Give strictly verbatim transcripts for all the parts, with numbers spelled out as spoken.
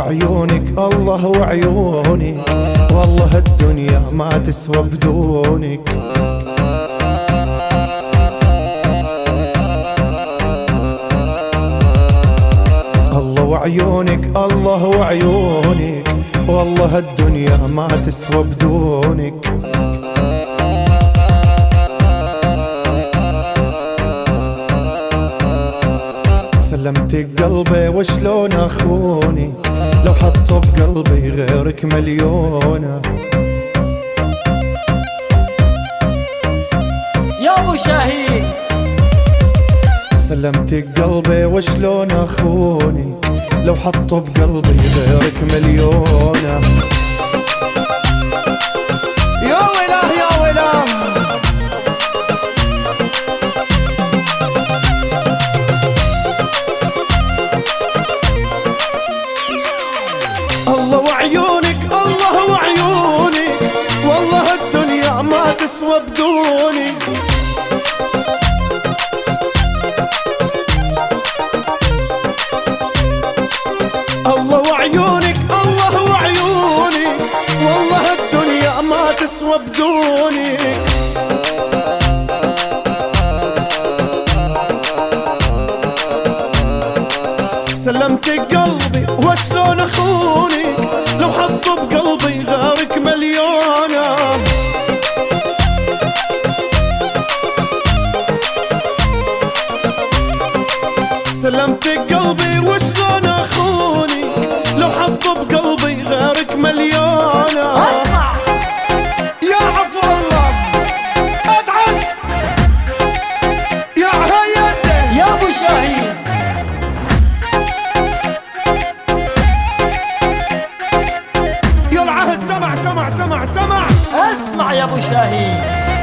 وعيونك الله وعيونك، والله الدنيا ما تسوى بدونك. الله وعيونك الله وعيونك، والله الدنيا ما تسوى بدونك. سلمتك قلبي وشلون اخوني، لو حطوا بقلبي غيرك مليونة. يا ابو شاهين سلمتك قلبي وشلون اخوني، لو حطوا بقلبي غيرك مليونة. يا ويلاه يا ويلاه الله وعيونك الله وعيونك، والله الدنيا ما تسوى بدونك. الله وعيونك الله وعيونك، والله الدنيا ما تسوى بدونك. سلمتك قلبي وشلون اخونك، لو حطوا بقلبي غيرك مليونة. سلمتك قلبي وشلون اخونك، لو حطوا بقلبي غيرك مليونة. اسمع يا عفو الله ادعس يا هيدا يا ابو شاهين. يا العهد سمع سمع سمع سمع اسمع يا ابو شاهين.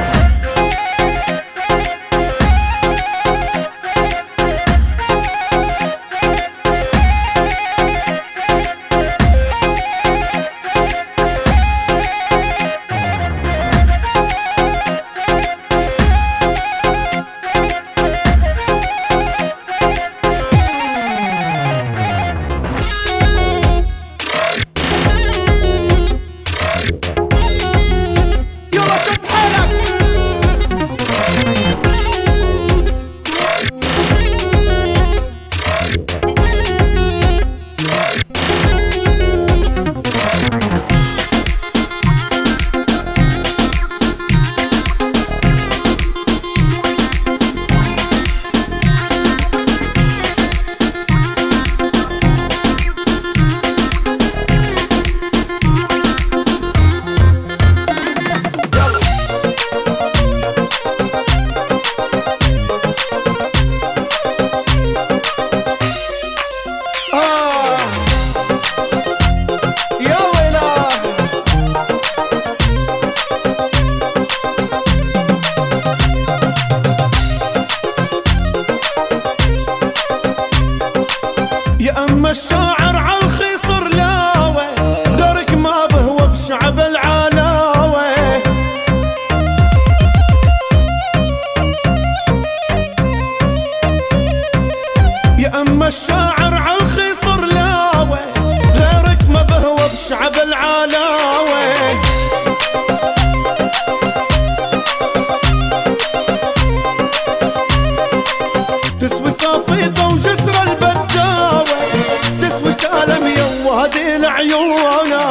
الشاعر عالخيصر لاوي، درك ما بهوى بشعب العلاوي. يا اما الشاعر عالخيصر لاوي، غيرك ما بهوى بشعب العلاوي. تسوي صافيطة وجسر البداوي، تسوي سالم يا وادي العيونة.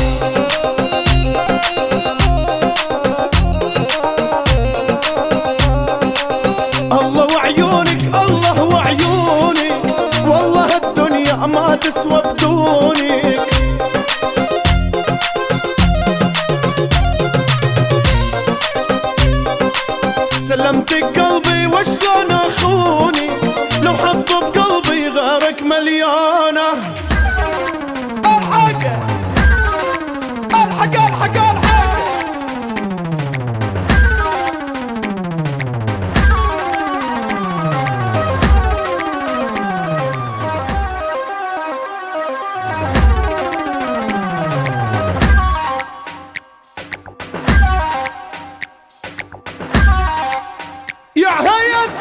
الله وعيونك الله وعيونك، والله الدنيا ما تسوى بدونك. سلمتك قلبي وشلون اخوني، لو حطوا بقلبي غيرك مليانة. الحق الحق الحق الحق يا هيد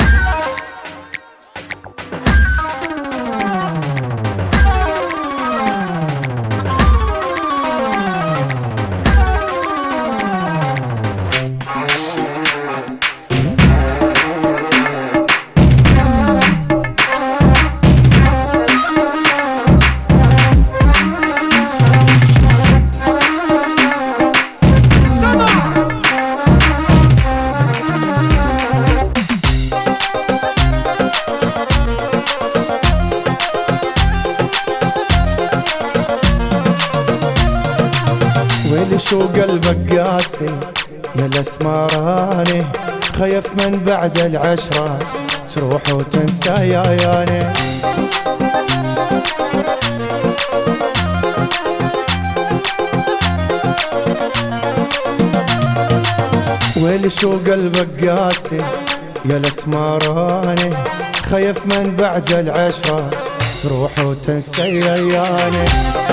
شو قلبك قاسي يا الاسمراني، خيف من بعد العشرة تروح وتنسى يا ياني. ويلي شو قلبك قاسي يا الاسمراني، خيف من بعد العشرة تروح وتنسى يا ياني.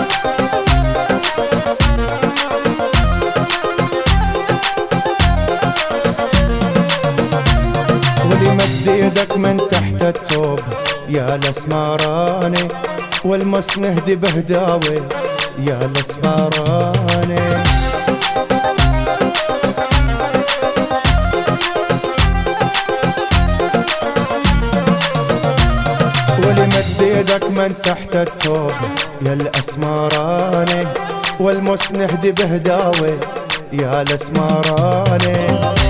ولي مد يدك من تحت التوب يا الاسمراني، والمس نهدي بهداوي يا الاسمراني. ولي مد يدك من تحت التوب يا الاسمراني، والمس نهدي بهداوي يا الاسمراني.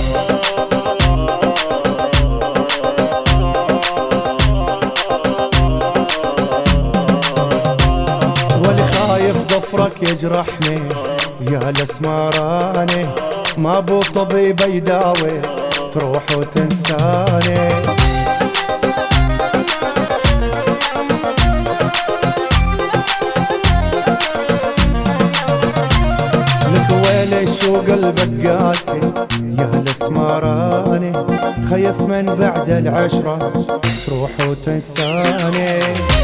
ظفرك يجرحني يا الاسمراني، ما بو طبيب يداوي تروح وتنساني. لك ويلي شو قلبك قاسي يا الاسمراني، خيف من بعد العشرة تروح وتنساني.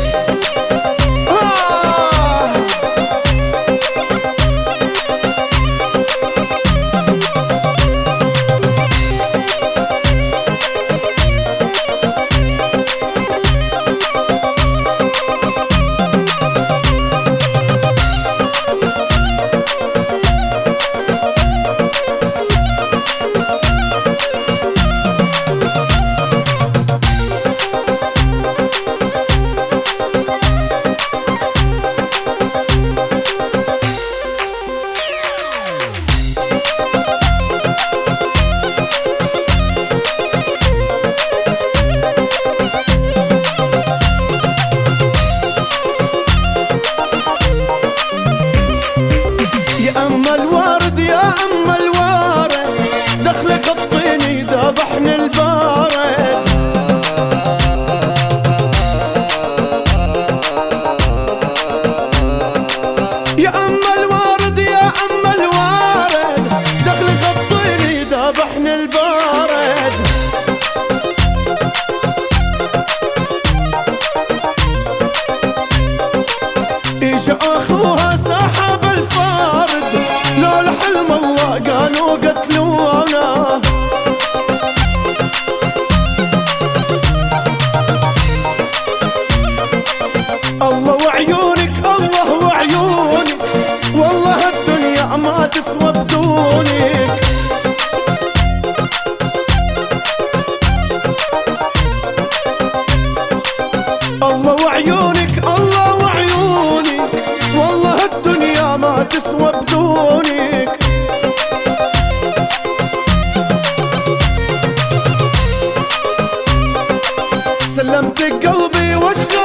أما الورد يا أما الوارد، دخلك الطيني ذبحني البارد. يا أما الورد يا أما الوارد، دخلك الطيني ذبحني البارد. إجا أخوها سحب الفارد، لولا حلم الله قالوا قتلونا. الله وعيونك الله وعيونك، والله الدنيا ما تسوى بدونك. الله وعيونك الله وعيونك، والله الدنيا ما تسوى بدونك. سلمت قلبي واشلون